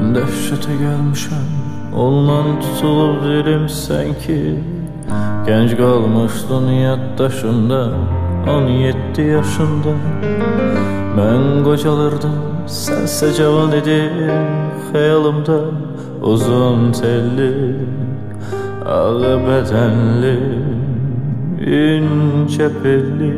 dəhşətə gəlmişəm, ondan tutulub dilim sanki. Gənc qalmışdın yaddaşımda, 17 yaşında. Mən qocalırdım, sənsə cavan idin xəyalımda. Uzun telli, ağ bədənli, incə belli.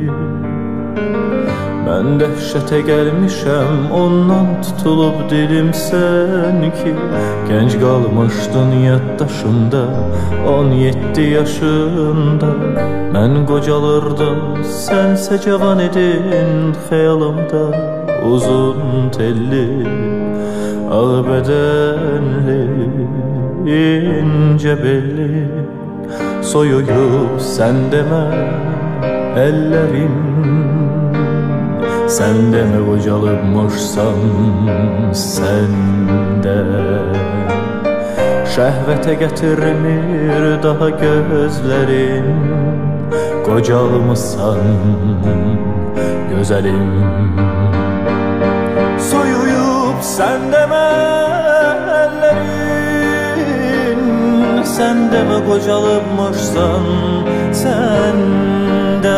Mən dəhşətə gəlmişəm, ondan tutulub dilim sanki. Gənc qalmışdın yaddaşımda, 17 yaşında. Mən qocalırdım, sənsə cavan idin xəyalımda. Uzun telli, ağ bədənli, incə belli. Soyuyub sən demə əllərin, sən demə qocalıbmışsan sən də. Şəhvətə gətirmir daha gözlərin, qocalmışsan gözəlim. Soyuyub sən demə əllərin, sən demə qocalıbmışsan sən də.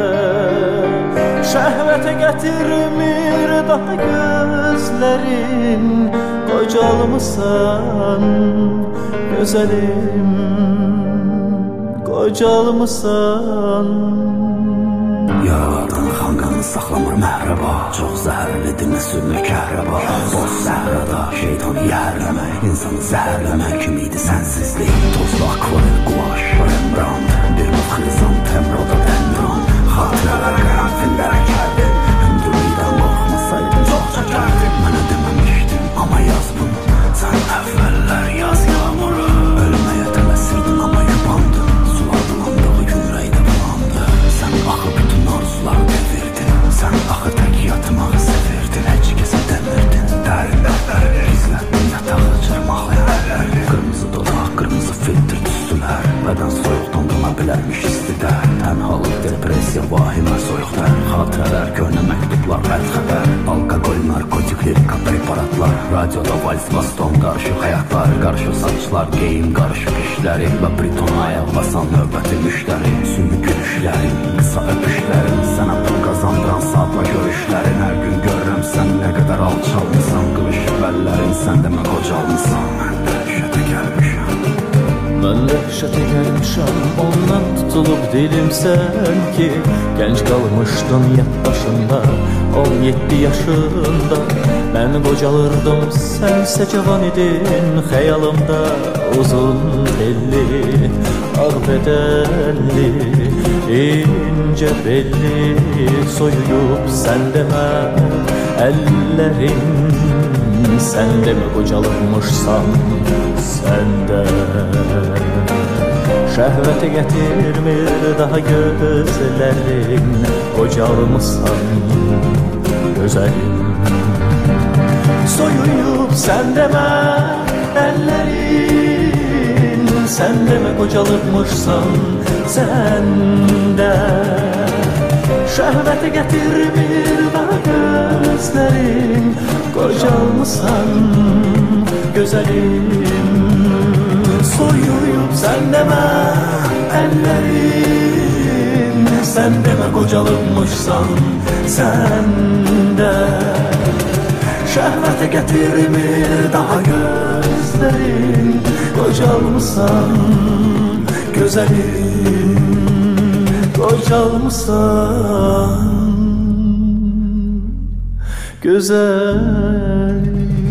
Şəhvətə gətirmir daha gözlərin, qocalmışsan gözəlim, qocalmışsan. Yaralardan xanqanı saxlamır məhrəba, çox zəhərlidir nəsülünü kəhrəba. Boş səhrada şeytanı yəhərləmək, insanı zəhərləmək kimiydi sənsizlik. Tozlu akvarel, quaş, Rembrandt, bir növ xrizant, əmrada dəndran. Xatirələr, qərənfillər kərdin, hündürlükdən qorxmasaydın çox çəkərdin. Mənə deməmişdin, amma yaz bunu, sən əvvəllər yaz yağmuru. Ölməyə tələsirdin, amma yubandın, sular bulandığı gün ürəkdə bulandı. Sən axı bütün arzuları devirdin, sən axı tək yatmağı sevirdin. Heç kəsə demirdin, dərinlikləri gizlətdin, yatağı cırmaqlayan. Qırmızı dodaq, qırmızı filtr tüstülər, bədən soyuqdan dona bilərmiş istidə. Tənhalıq, depressiya, vahimə, soyuqlar, xatirələr, köhnə məktublar, bədxəbər. Alkoqol, narkotik, lirika, preparatlar, radioda vals, baston, qarışıq həyatlar, qarışıq saçlar, geyim, qarışıq işləri və britona ayaq basan növbəti müştəri. Sümü gülüşlərin, qısa öpüşlərin, sənə pul qazandıran saatla görüşlərin. Hər gün görürəm sən nə qədər alçalmısan, qılışıb əllərin, sən demə qocalmısan. Mən dəhşətə gəlmişəm, mən dəhşətə gəlmişəm, ondan tutulub dilim sanki. Gənc qalmışdın yaddaşında, 17 yaşında. Mən qocalırdım, sənsə cavan idin xəyalımda. Uzun telli, ağ bədənli, incə belli. Soyuyub sən demə əllərin, sən demə qocalıbmışsan sən də. Şəhvətə gətirmir daha gözlərin, qocalmışsan gözəlim. Soyuyub sən demə əllərin, sən demə qocalıbmışsan sən də. Şəhvətə gətirmir daha gözlərin, qocalmışsan gözəlim. Soyuyub sən demə əllərin, sən demə qocalıbmışsan sən də. Şəhvətə gətirmir daha gözlərin, qocalmışsan gözəlim, qocalmışsan gözəlim.